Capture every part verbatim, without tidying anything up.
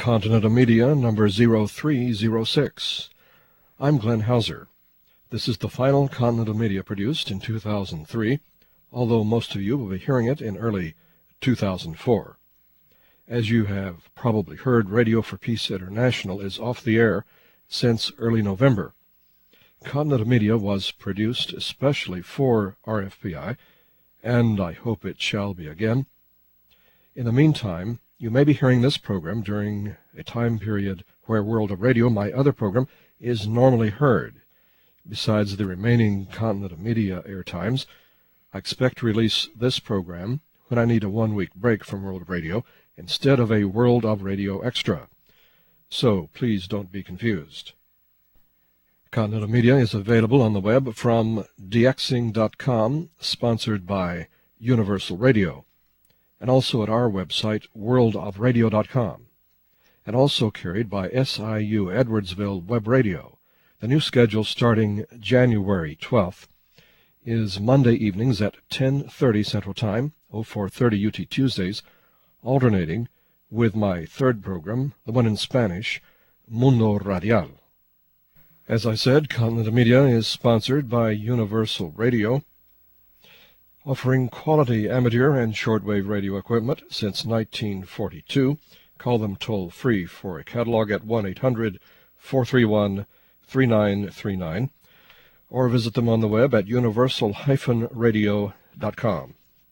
Continental Media number zero three zero six. I'm Glenn Hauser. This is the final Continental Media produced in two thousand three, although most of you will be hearing it in early two thousand four. As you have probably heard, Radio for Peace International is off the air since early November. Continental Media was produced especially for R F P I, and I hope it shall be again. In the meantime, you may be hearing this program during a time period where World of Radio, my other program, is normally heard. Besides the remaining Continental Media airtimes, I expect to release this program when I need a one-week break from World of Radio instead of a World of Radio Extra. So please don't be confused. Continental Media is available on the web from D X ing dot com, sponsored by Universal Radio, and also at our website, world of radio dot com, and also carried by S I U Edwardsville Web Radio. The new schedule starting January twelfth is Monday evenings at ten thirty Central Time, oh four thirty U T Tuesdays, alternating with my third program, the one in Spanish, Mundo Radial. As I said, Continental Media is sponsored by Universal Radio, offering quality amateur and shortwave radio equipment since nineteen forty-two. Call them toll-free for a catalog at one eight hundred, four three one, three nine three nine, or visit them on the web at universal dash radio dot com.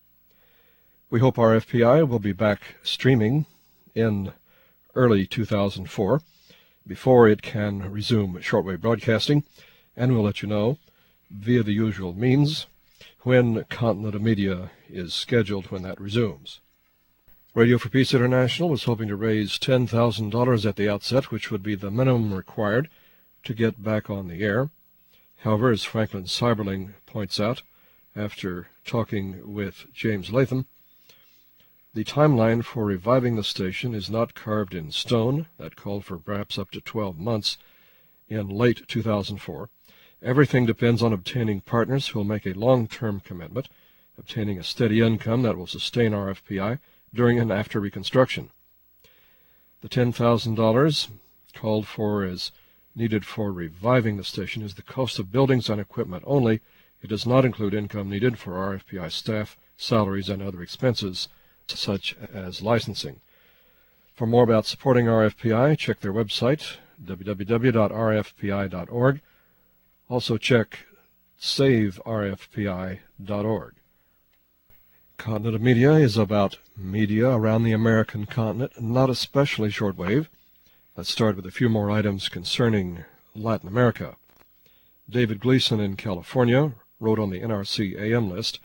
We hope R F P I will be back streaming in early two thousand four, before it can resume shortwave broadcasting, and we'll let you know via the usual means when Continental Media is scheduled when that resumes. Radio for Peace International was hoping to raise ten thousand dollars at the outset, which would be the minimum required to get back on the air. However, as Franklin Cyberling points out, after talking with James Latham, the timeline for reviving the station is not carved in stone. That called for perhaps up to twelve months in late two thousand four. Everything depends on obtaining partners who will make a long-term commitment, obtaining a steady income that will sustain R F P I during and after reconstruction. The ten thousand dollars called for as needed for reviving the station is the cost of buildings and equipment only. It does not include income needed for R F P I staff, salaries, and other expenses, such as licensing. For more about supporting R F P I, check their website, w w w dot r f p i dot org. Also check save r f p i dot org. Continental Media is about media around the American continent, not especially shortwave. Let's start with a few more items concerning Latin America. David Gleason in California wrote on the N R C A M list,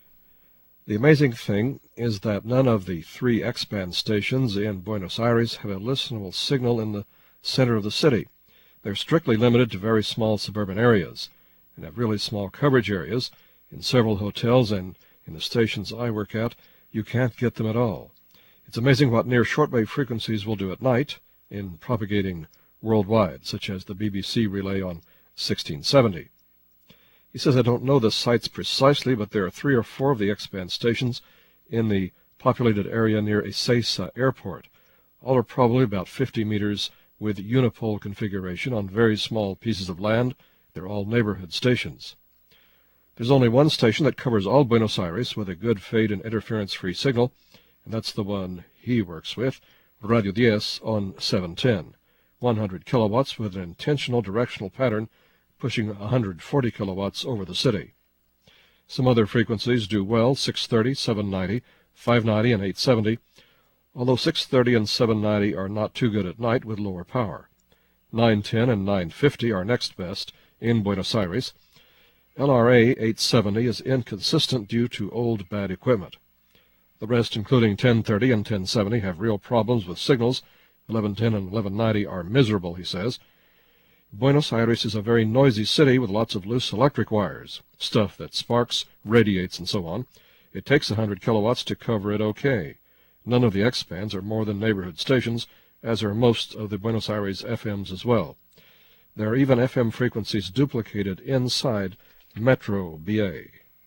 "The amazing thing is that none of the three X-band stations in Buenos Aires have a listenable signal in the center of the city. They're strictly limited to very small suburban areas and have really small coverage areas. In several hotels and in the stations I work at, you can't get them at all. It's amazing what near shortwave frequencies will do at night in propagating worldwide, such as the B B C relay on sixteen seventy. He says, "I don't know the sites precisely, but there are three or four of the X-band stations in the populated area near Ezeiza Airport. All are probably about fifty meters with unipole configuration on very small pieces of land. They're all neighborhood stations. There's only one station that covers all Buenos Aires with a good fade and interference-free signal, and that's the one he works with, Radio ten on seven ten, one hundred kilowatts with an intentional directional pattern pushing one hundred forty kilowatts over the city. Some other frequencies do well, six thirty, seven ninety, five ninety, and eight seventy, although six thirty and seven ninety are not too good at night with lower power. nine ten and nine fifty are next best in Buenos Aires. L R A eight seventy is inconsistent due to old bad equipment. The rest, including ten thirty and ten seventy, have real problems with signals. eleven ten and eleven ninety are miserable, he says. Buenos Aires is a very noisy city with lots of loose electric wires, stuff that sparks, radiates, and so on. It takes one hundred kilowatts to cover it okay. None of the X-bands are more than neighborhood stations, as are most of the Buenos Aires F Ms as well. There are even F M frequencies duplicated inside Metro B A.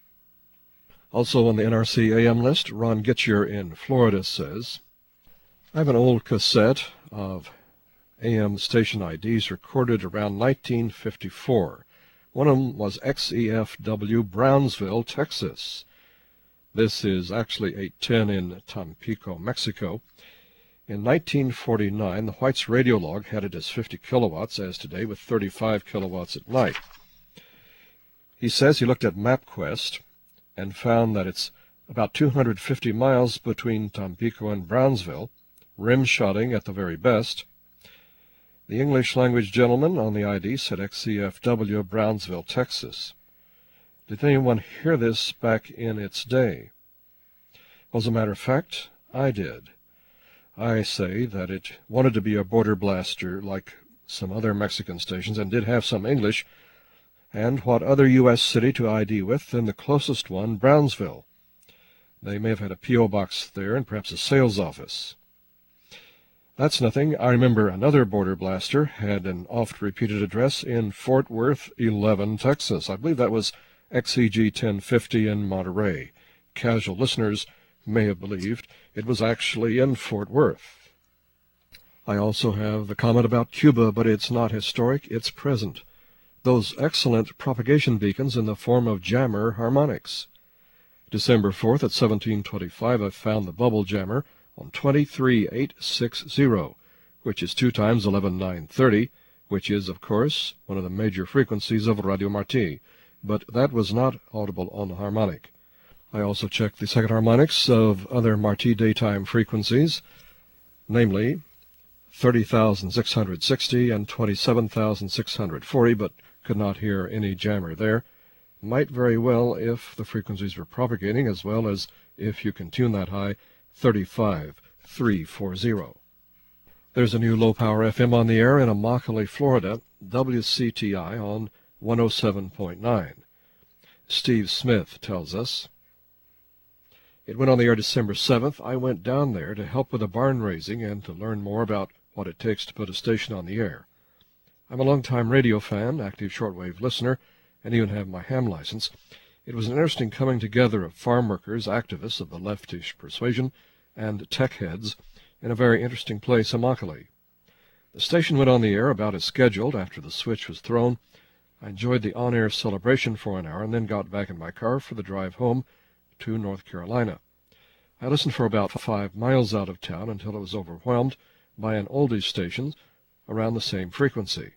Also on the N R C A M list, Ron Gitcher in Florida says, I have an old cassette of A M station I Ds recorded around nineteen fifty-four. One of them was X E F W Brownsville, Texas. This is actually eight ten in Tampico, Mexico. In nineteen forty-nine, the White's radio log had it as fifty kilowatts, as today, with thirty-five kilowatts at night. He says he looked at MapQuest and found that it's about two hundred fifty miles between Tampico and Brownsville, rim-shotting at the very best. The English-language gentleman on the I D said X C F W Brownsville, Texas. Did anyone hear this back in its day? Well, as a matter of fact, I did. I say that it wanted to be a border blaster like some other Mexican stations and did have some English, and what other U S city to I D with than the closest one, Brownsville. They may have had a P O box there and perhaps a sales office. That's nothing. I remember another border blaster had an oft-repeated address in Fort Worth, eleven, Texas. I believe that was X E G ten fifty in Monterey. Casual listeners may have believed it was actually in Fort Worth. I also have the comment about Cuba, but it's not historic, it's present. Those excellent propagation beacons in the form of jammer harmonics. December fourth at seventeen twenty-five, I found the bubble jammer on twenty-three eight sixty, which is two times eleven nine thirty, which is, of course, one of the major frequencies of Radio Marti, but that was not audible on the harmonic. I also checked the second harmonics of other Marti daytime frequencies, namely thirty thousand six hundred sixty and twenty-seven thousand six hundred forty, but could not hear any jammer there. Might very well if the frequencies were propagating, as well as if you can tune that high, thirty-five three forty. There's a new low-power F M on the air in Immokalee, Florida, W C T I on one oh seven point nine. Steve Smith tells us, it went on the air December seventh. I went down there to help with the barn raising and to learn more about what it takes to put a station on the air. I'm a long-time radio fan, active shortwave listener, and even have my ham license. It was an interesting coming together of farm workers, activists of the leftish persuasion, and tech heads in a very interesting place, Immokalee. The station went on the air about as scheduled after the switch was thrown. I enjoyed the on-air celebration for an hour and then got back in my car for the drive home to North Carolina. I listened for about five miles out of town until I was overwhelmed by an oldies station around the same frequency.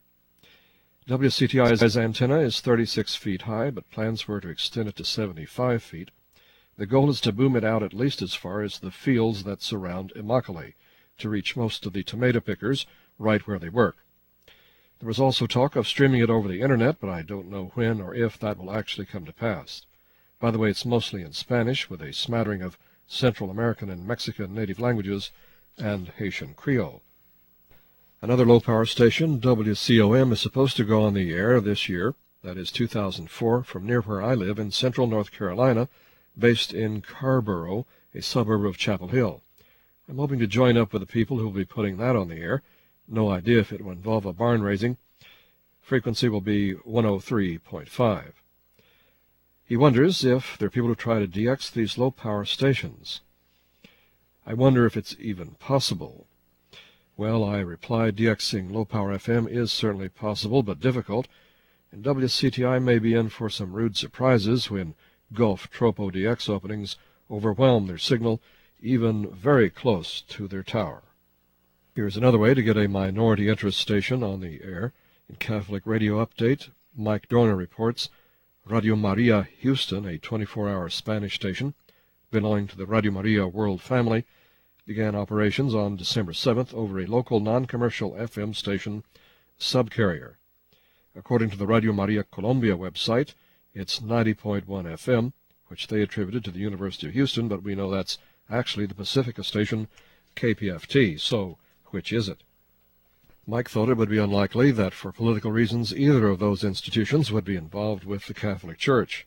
W C T I's antenna is thirty-six feet high, but plans were to extend it to seventy-five feet. The goal is to boom it out at least as far as the fields that surround Immokalee, to reach most of the tomato pickers right where they work. There was also talk of streaming it over the internet, but I don't know when or if that will actually come to pass. By the way, it's mostly in Spanish, with a smattering of Central American and Mexican native languages and Haitian Creole. Another low-power station, W C O M, is supposed to go on the air this year, that is two thousand four, from near where I live in central North Carolina, based in Carborough, a suburb of Chapel Hill. I'm hoping to join up with the people who will be putting that on the air. No idea if it will involve a barn raising. Frequency will be one oh three point five. He wonders if there are people who try to D X these low-power stations. I wonder if it's even possible. Well, I replied, DXing low-power F M is certainly possible, but difficult, and W C T I may be in for some rude surprises when Gulf Tropo D X openings overwhelm their signal, even very close to their tower. Here's another way to get a minority interest station on the air. In Catholic Radio Update, Mike Dorner reports, Radio Maria Houston, a twenty-four hour Spanish station belonging to the Radio Maria world family, began operations on December seventh over a local non-commercial F M station subcarrier. According to the Radio Maria Colombia website, it's ninety point one F M, which they attributed to the University of Houston, but we know that's actually the Pacifica station, K P F T, so which is it? Mike thought it would be unlikely that for political reasons either of those institutions would be involved with the Catholic Church.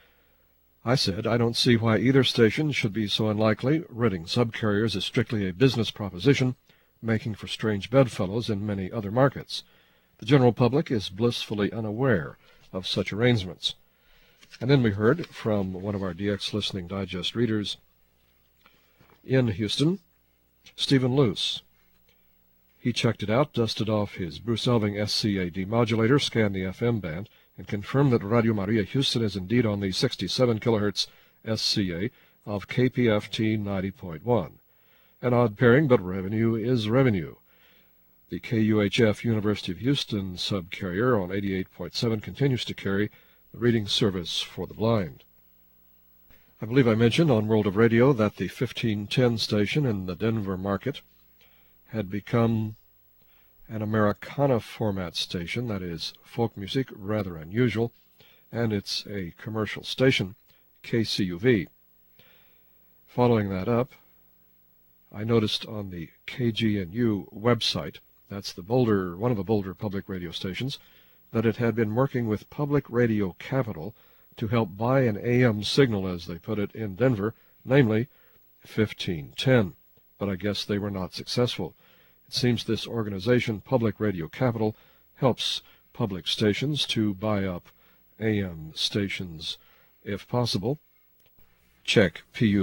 I said, I don't see why either station should be so unlikely. Renting subcarriers is strictly a business proposition, making for strange bedfellows in many other markets. The general public is blissfully unaware of such arrangements. And then we heard from one of our D X Listening Digest readers in Houston, Stephen Luce. He checked it out, dusted off his Bruce Elving S C A demodulator, scanned the F M band, and confirmed that Radio Maria Houston is indeed on the sixty-seven kilohertz S C A of K P F T ninety point one. An odd pairing, but revenue is revenue. The K U H F University of Houston subcarrier on eighty-eight point seven continues to carry the reading service for the blind. I believe I mentioned on World of Radio that the fifteen ten station in the Denver market had become an Americana format station, that is, folk music, rather unusual, and it's a commercial station, K C U V. Following that up, I noticed on the K G N U website, that's the Boulder, one of the Boulder public radio stations, that it had been working with Public Radio Capital to help buy an A M signal, as they put it, in Denver, namely fifteen ten. But I guess they were not successful. It seems this organization, Public Radio Capital, helps public stations to buy up A M stations if possible. Check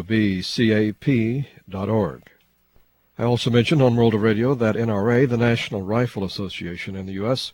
pubcap dot org. I also mentioned on World of Radio that N R A, the National Rifle Association in the U S,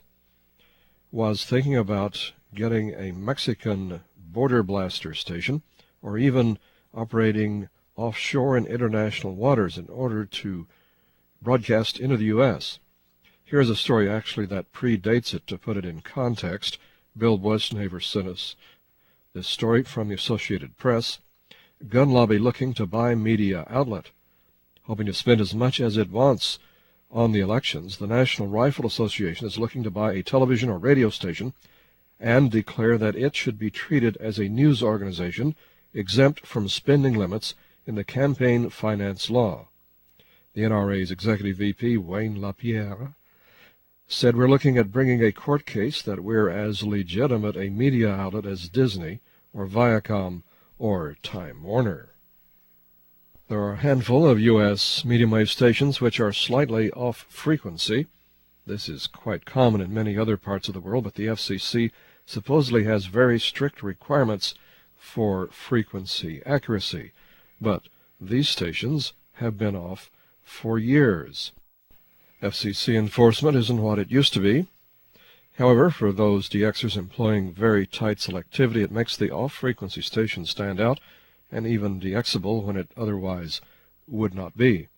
was thinking about getting a Mexican border blaster station, or even operating offshore in international waters in order to broadcast into the U S. Here's a story actually that predates it to put it in context. Bill Westnaver sent us this story from the Associated Press. Gun lobby looking to buy media outlet. Hoping to spend as much as it wants on the elections, the National Rifle Association is looking to buy a television or radio station and declare that it should be treated as a news organization exempt from spending limits in the campaign finance law. The N R A's executive V P, Wayne LaPierre, said, "We're looking at bringing a court case that we're as legitimate a media outlet as Disney or Viacom or Time Warner." There are a handful of U S medium wave stations which are slightly off frequency. This is quite common in many other parts of the world, but the F C C supposedly has very strict requirements for frequency accuracy. But these stations have been off for years. F C C enforcement isn't what it used to be. However, for those D Xers employing very tight selectivity, it makes the off-frequency station stand out and even D Xable when it otherwise would not be.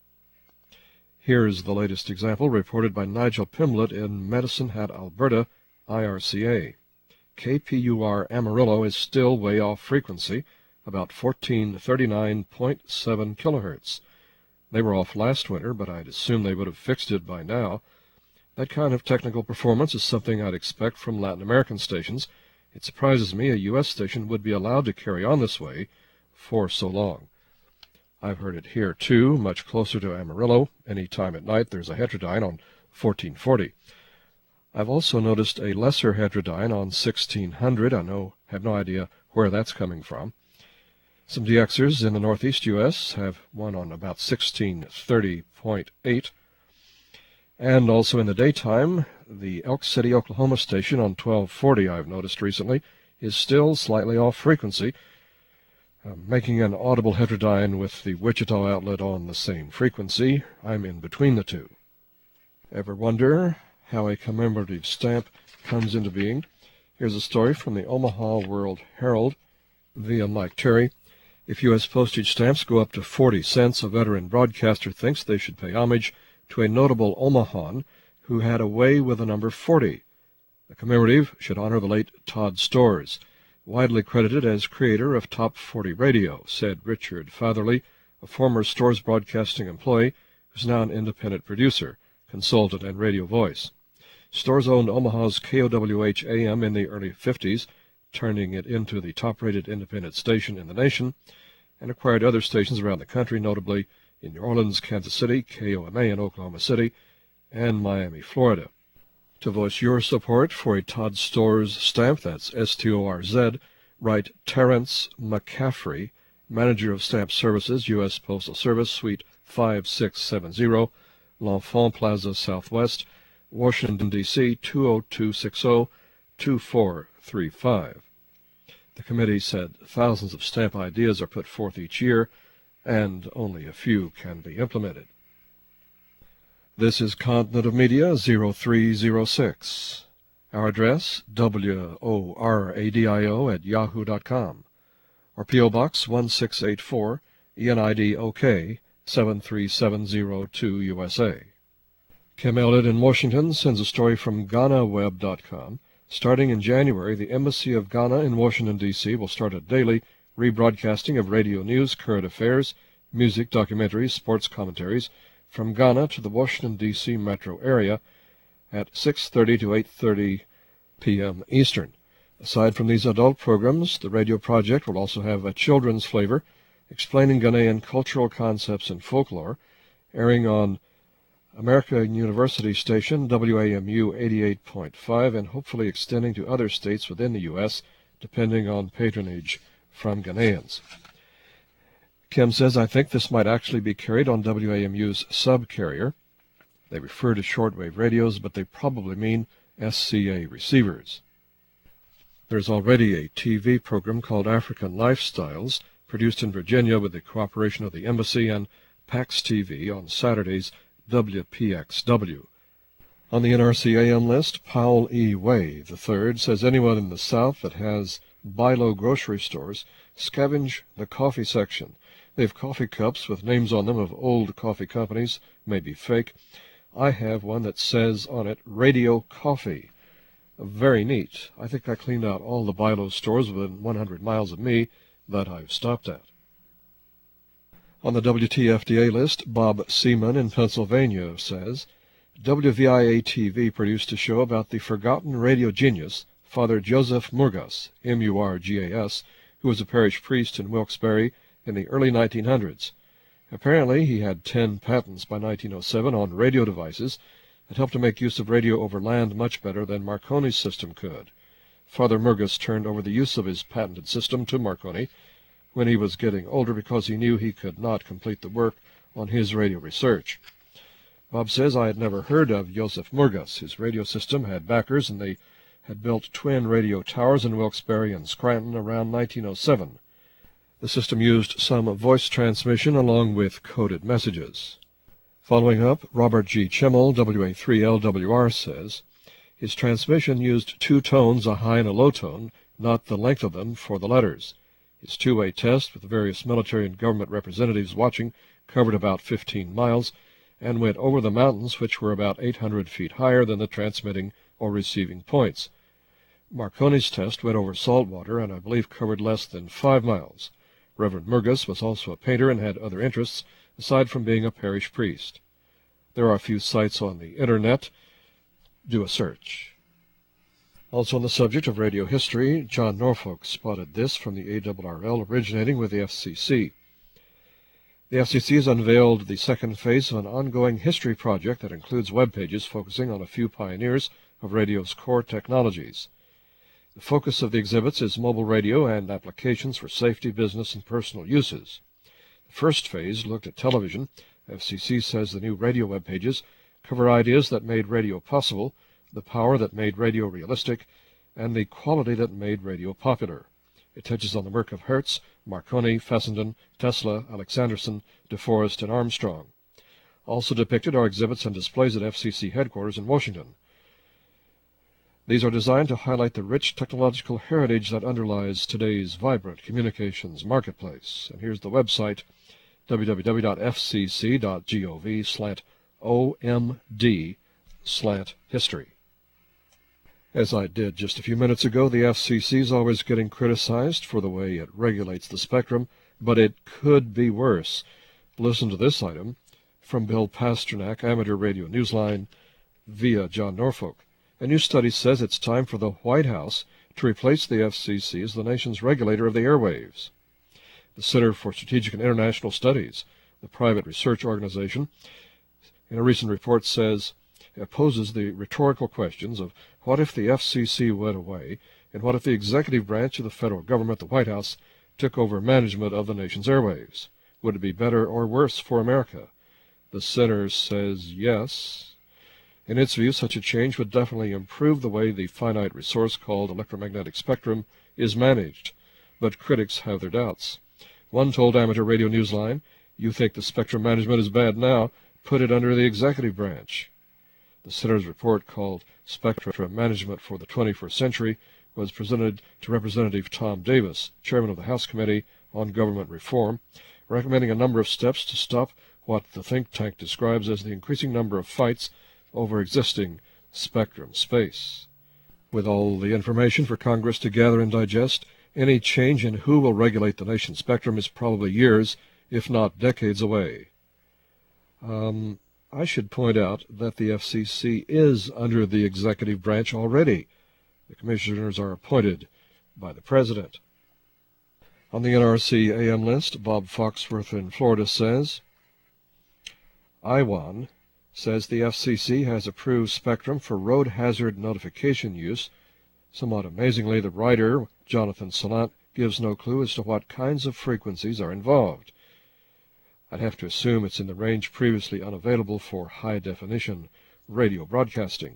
Here's the latest example reported by Nigel Pimblett in Medicine Hat, Alberta, I R C A. K P U R Amarillo is still way off frequency, about fourteen thirty-nine point seven kilohertz. They were off last winter, but I'd assume they would have fixed it by now. That kind of technical performance is something I'd expect from Latin American stations. It surprises me a U S station would be allowed to carry on this way for so long. I've heard it here, too, much closer to Amarillo. Any time at night there's a heterodyne on fourteen forty. I've also noticed a lesser heterodyne on sixteen hundred. I know, have no idea where that's coming from. Some D Xers in the northeast U S have one on about sixteen thirty point eight. And also in the daytime, the Elk City, Oklahoma station on twelve forty, I've noticed recently, is still slightly off frequency, uh, making an audible heterodyne with the Wichita outlet on the same frequency. I'm in between the two. Ever wonder how a commemorative stamp comes into being? Here's a story from the Omaha World Herald via Mike Terry. If U S postage stamps go up to forty cents, a veteran broadcaster thinks they should pay homage to a notable Omahan who had a way with the number forty. The commemorative should honor the late Todd Storrs, widely credited as creator of Top forty Radio, said Richard Fatherly, a former Storrs broadcasting employee who's now an independent producer, consultant, and radio voice. Storrs owned Omaha's K O W H A M in the early fifties, turning it into the top-rated independent station in the nation, and acquired other stations around the country, notably in New Orleans, Kansas City, K O M A in Oklahoma City, and Miami, Florida. To voice your support for a Todd Storrs stamp, that's S T O R Z, write Terrence McCaffrey, Manager of Stamp Services, U S Postal Service, Suite five six seven zero, L'Enfant Plaza Southwest, Washington, D C two oh two six oh, two four three five. The committee said thousands of stamp ideas are put forth each year, and only a few can be implemented. This is Continent of Media zero three zero six. Our address, W O R A D I O at yahoo dot com. Or P O Box one six eight four, E N I D O K, seven three seven zero two, U S A. Kim Elliott in Washington sends a story from Ghana Web dot com. Starting in January, the Embassy of Ghana in Washington, D C will start a daily rebroadcasting of radio news, current affairs, music, documentaries, sports commentaries from Ghana to the Washington, D C metro area at six thirty to eight thirty p m Eastern. Aside from these adult programs, the radio project will also have a children's flavor, explaining Ghanaian cultural concepts and folklore, airing on American University station W A M U eighty-eight point five and hopefully extending to other states within the U S, depending on patronage from Ghanaians. Kim says, I think this might actually be carried on W A M U's subcarrier. They refer to shortwave radios, but they probably mean S C A receivers. There's already a T V program called African Lifestyles, produced in Virginia with the cooperation of the Embassy and PAX T V on Saturdays, W P X W. On the N R C A M list, Powell E. Way the third says anyone in the South that has buy-low grocery stores, scavenge the coffee section. They have coffee cups with names on them of old coffee companies, maybe fake. I have one that says on it, Radio Coffee. Very neat. I think I cleaned out all the buy-low stores within one hundred miles of me that I've stopped at. On the W T F D A list, Bob Seaman in Pennsylvania says, W V I A T V produced a show about the forgotten radio genius, Father Joseph Murgas, M U R G A S, who was a parish priest in Wilkes-Barre in the early nineteen hundreds. Apparently he had ten patents by nineteen oh seven on radio devices that helped to make use of radio over land much better than Marconi's system could. Father Murgas turned over the use of his patented system to Marconi when he was getting older because he knew he could not complete the work on his radio research. Bob says, I had never heard of Joseph Murgas. His radio system had backers, and they had built twin radio towers in Wilkes-Barre and Scranton around nineteen oh seven. The system used some voice transmission along with coded messages. Following up, Robert G. Chimmel, W A three L W R, says, his transmission used two tones, a high and a low tone, not the length of them, for the letters. His two-way test with various military and government representatives watching covered about fifteen miles and went over the mountains, which were about eight hundred feet higher than the transmitting or receiving points. Marconi's test went over salt water and I believe covered less than five miles. Reverend Murgas was also a painter and had other interests, aside from being a parish priest. There are a few sites on the Internet. Do a search. Also on the subject of radio history, John Norfolk spotted this from the A R R L originating with the F C C. The F C C has unveiled the second phase of an ongoing history project that includes web pages focusing on a few pioneers of radio's core technologies. The focus of the exhibits is mobile radio and applications for safety, business, and personal uses. The first phase looked at television. F C C says the new radio web pages cover ideas that made radio possible, the power that made radio realistic, and the quality that made radio popular. It touches on the work of Hertz, Marconi, Fessenden, Tesla, Alexanderson, DeForest, and Armstrong. Also depicted are exhibits and displays at F C C headquarters in Washington. These are designed to highlight the rich technological heritage that underlies today's vibrant communications marketplace. And here's the website, w w w dot f c c dot gov slash O M D slash history. As I did just a few minutes ago, the F C C is always getting criticized for the way it regulates the spectrum, but it could be worse. Listen to this item from Bill Pasternak, Amateur Radio Newsline, via John Norfolk. A new study says it's time for the White House to replace the F C C as the nation's regulator of the airwaves. The Center for Strategic and International Studies, the private research organization, in a recent report says, it poses the rhetorical questions of what if the F C C went away, and what if the executive branch of the federal government, the White House, took over management of the nation's airwaves? Would it be better or worse for America? The center says yes. In its view, such a change would definitely improve the way the finite resource called electromagnetic spectrum is managed, but critics have their doubts. One told Amateur Radio Newsline, you think the spectrum management is bad now, put it under the executive branch. The Center's report, called Spectrum Management for the twenty-first Century, was presented to Representative Tom Davis, chairman of the House Committee on Government Reform, recommending a number of steps to stop what the think tank describes as the increasing number of fights over existing spectrum space. With all the information for Congress to gather and digest, any change in who will regulate the nation's spectrum is probably years, if not decades away. Um, I should point out that the F C C is under the executive branch already. The commissioners are appointed by the president. On the N R C A M list, Bob Foxworth in Florida says, I WAN says the F C C has approved spectrum for road hazard notification use. Somewhat amazingly, the writer, Jonathan Salant, gives no clue as to what kinds of frequencies are involved. I'd have to assume it's in the range previously unavailable for high-definition radio broadcasting.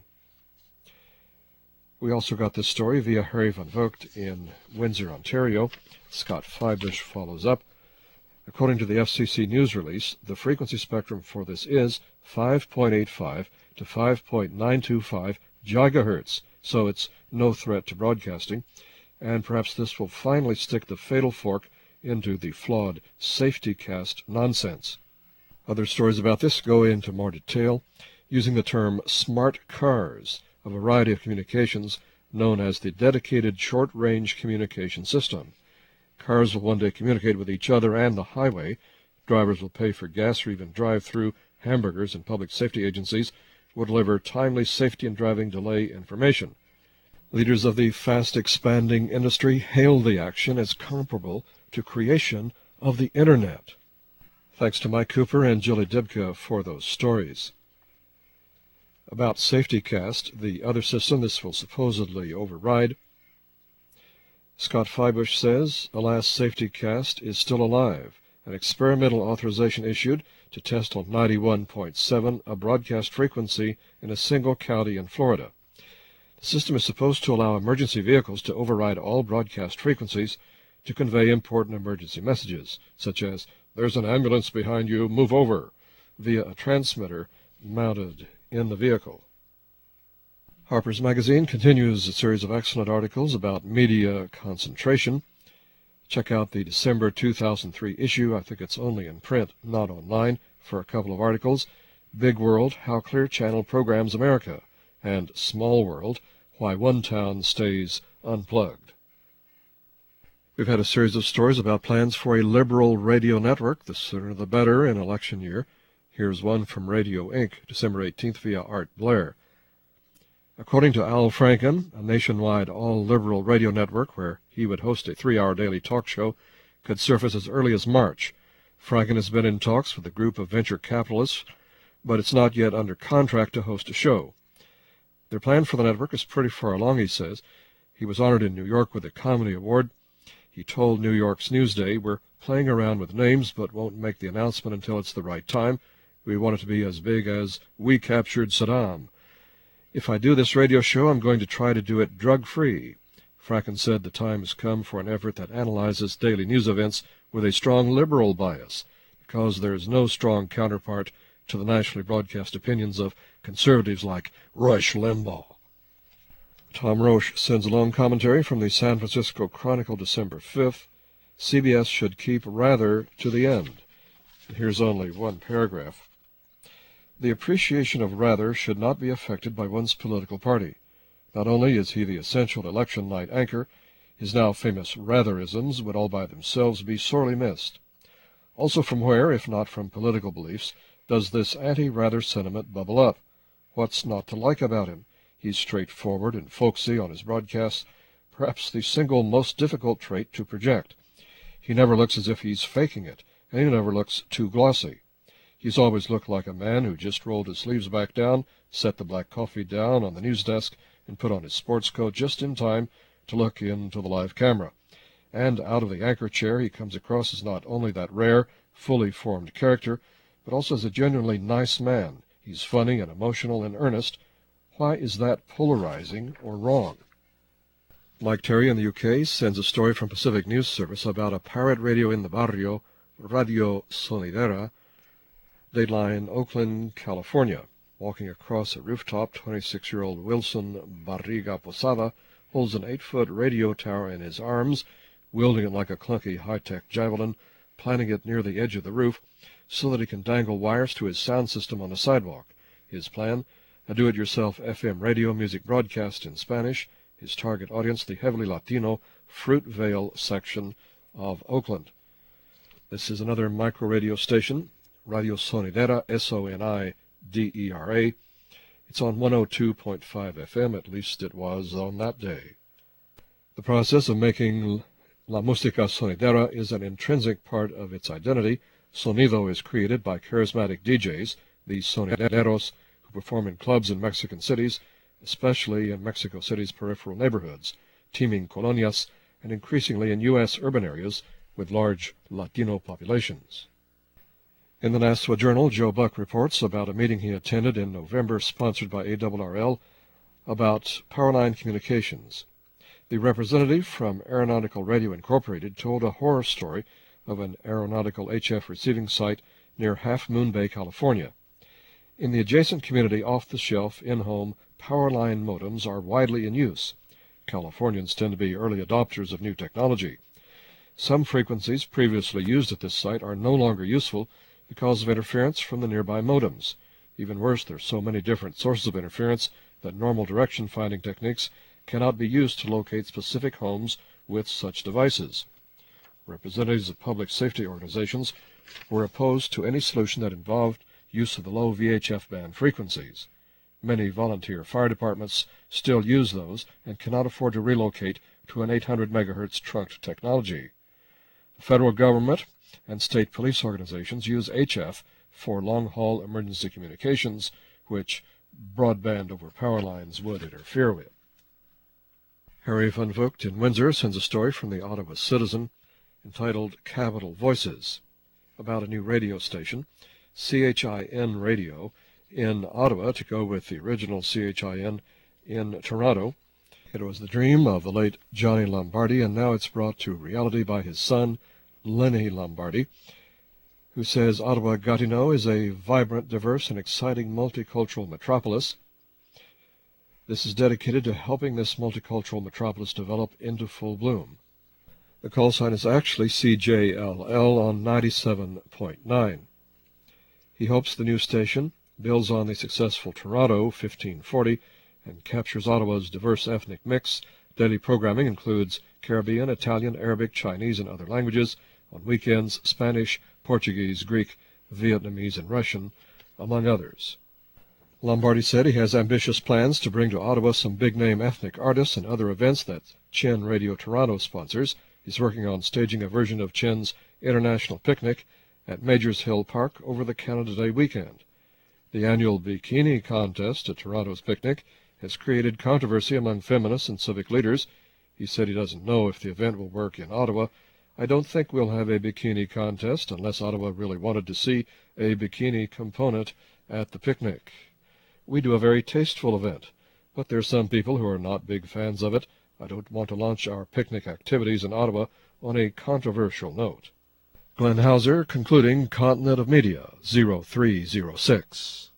We also got this story via Harry Van Vogt in Windsor, Ontario. Scott Feibush follows up. According to the F C C news release, the frequency spectrum for this is five point eight five to five point nine two five gigahertz, so it's no threat to broadcasting, and perhaps this will finally stick the fatal fork into the flawed safety cast nonsense. Other stories about this go into more detail, using the term smart cars, a variety of communications known as the Dedicated Short-Range Communication System. Cars will one day communicate with each other and the highway. Drivers will pay for gas or even drive through hamburgers, and public safety agencies will deliver timely safety and driving delay information. Leaders of the fast-expanding industry hail the action as comparable to creation of the Internet. Thanks to Mike Cooper and Julie Dibka for those stories. About SafetyCast, the other system this will supposedly override, Scott Feibush says, alas, SafetyCast is still alive. An experimental authorization issued to test on ninety-one point seven, a broadcast frequency in a single county in Florida. The system is supposed to allow emergency vehicles to override all broadcast frequencies to convey important emergency messages, such as, there's an ambulance behind you, move over, via a transmitter mounted in the vehicle. Harper's Magazine continues a series of excellent articles about media concentration. Check out the December two thousand three issue. I think it's only in print, not online, for a couple of articles. Big World, How Clear Channel Programs America, and Small World, Why One Town Stays Unplugged. We've had a series of stories about plans for a liberal radio network, the sooner the better in election year. Here's one from Radio Incorporated, December eighteenth, via Art Blair. According to Al Franken, a nationwide all-liberal radio network where he would host a three-hour daily talk show could surface as early as March. Franken has been in talks with a group of venture capitalists, but it's not yet under contract to host a show. Their plan for the network is pretty far along, he says. He was honored in New York with a comedy award. He told New York's Newsday, we're playing around with names but won't make the announcement until it's the right time. We want it to be as big as We Captured Saddam. If I do this radio show, I'm going to try to do it drug-free. Franken said the time has come for an effort that analyzes daily news events with a strong liberal bias, because there is no strong counterpart to the nationally broadcast opinions of conservatives like Rush Limbaugh. Tom Roche sends a long commentary from the San Francisco Chronicle, December fifth. C B S should keep Rather to the end. Here's only one paragraph. The appreciation of Rather should not be affected by one's political party. Not only is he the essential election night anchor, his now famous Ratherisms would all by themselves be sorely missed. Also, from where, if not from political beliefs, does this anti-Rather sentiment bubble up? What's not to like about him? He's straightforward and folksy on his broadcasts, perhaps the single most difficult trait to project. He never looks as if he's faking it, and he never looks too glossy. He's always looked like a man who just rolled his sleeves back down, set the black coffee down on the news desk, and put on his sports coat just in time to look into the live camera. And out of the anchor chair he comes across as not only that rare, fully formed character, but also as a genuinely nice man. He's funny and emotional and earnest. Why is that polarizing or wrong? Mike Terry in the U K sends a story from Pacific News Service about a pirate radio in the barrio, Radio Sonidera. Dateline, Oakland, California. Walking across a rooftop, twenty-six-year-old Wilson Barriga Posada holds an eight-foot radio tower in his arms, wielding it like a clunky high-tech javelin, planting it near the edge of the roof so that he can dangle wires to his sound system on the sidewalk. His plan, a do-it-yourself F M radio music broadcast in Spanish. His target audience, the heavily Latino Fruitvale section of Oakland. This is another micro-radio station, Radio Sonidera, S O N I D E R A. It's on one oh two point five F M, at least it was on that day. The process of making La Música Sonidera is an intrinsic part of its identity. Sonido is created by charismatic D Js, these sonideros, who perform in clubs in Mexican cities, especially in Mexico City's peripheral neighborhoods, teeming colonias, and increasingly in U S urban areas with large Latino populations. In the Nashua Journal, Joe Buck reports about a meeting he attended in November sponsored by A R R L about Powerline Communications. The representative from Aeronautical Radio Incorporated told a horror story of an aeronautical H F receiving site near Half Moon Bay, California. In the adjacent community, off-the-shelf, in-home Powerline modems are widely in use. Californians tend to be early adopters of new technology. Some frequencies previously used at this site are no longer useful because of interference from the nearby modems. Even worse, there are so many different sources of interference that normal direction-finding techniques cannot be used to locate specific homes with such devices. Representatives of public safety organizations were opposed to any solution that involved use of the low V H F band frequencies. Many volunteer fire departments still use those and cannot afford to relocate to an eight hundred megahertz trunked technology. The federal government and state police organizations use H F for long-haul emergency communications, which broadband over power lines would interfere with. Harry Van Vogt in Windsor sends a story from the Ottawa Citizen entitled Capital Voices about a new radio station, C H I N Radio, in Ottawa to go with the original C H I N in Toronto. It was the dream of the late Johnny Lombardi, and now it's brought to reality by his son, Lenny Lombardi, who says Ottawa-Gatineau is a vibrant, diverse, and exciting multicultural metropolis. This is dedicated to helping this multicultural metropolis develop into full bloom. The call sign is actually C J L L on ninety-seven point nine. He hopes the new station builds on the successful Toronto fifteen forty and captures Ottawa's diverse ethnic mix. Daily programming includes Caribbean, Italian, Arabic, Chinese, and other languages. On weekends, Spanish, Portuguese, Greek, Vietnamese, and Russian, among others. Lombardi said he has ambitious plans to bring to Ottawa some big-name ethnic artists and other events that Chen Radio Toronto sponsors. He's working on staging a version of Chen's International Picnic at Majors Hill Park over the Canada Day weekend. The annual bikini contest at Toronto's picnic has created controversy among feminists and civic leaders. He said he doesn't know if the event will work in Ottawa. I don't think we'll have a bikini contest unless Ottawa really wanted to see a bikini component at the picnic. We do a very tasteful event, but there are some people who are not big fans of it. I don't want to launch our picnic activities in Ottawa on a controversial note. Glenn Hauser concluding Continent of Media, zero three zero six.